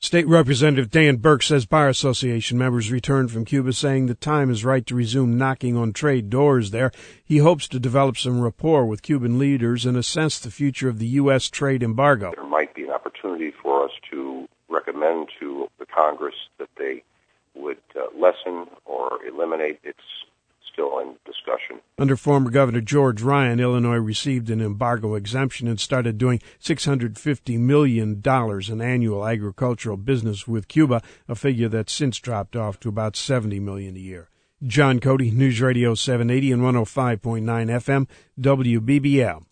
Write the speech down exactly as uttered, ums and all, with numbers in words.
State Representative Dan Burke says Bar Association members returned from Cuba saying the time is right to resume knocking on trade doors there. He hopes to develop some rapport with Cuban leaders and assess the future of the U S trade embargo. There might be an opportunity for us to recommend to the Congress that they would uh, lessen or eliminate. It's still in discussion. Under former Governor George Ryan, Illinois received an embargo exemption and started doing six hundred fifty million dollars in annual agricultural business with Cuba, a figure that's since dropped off to about seventy million dollars a year. John Cody, News Radio seven eighty and one oh five point nine F M, W B B L.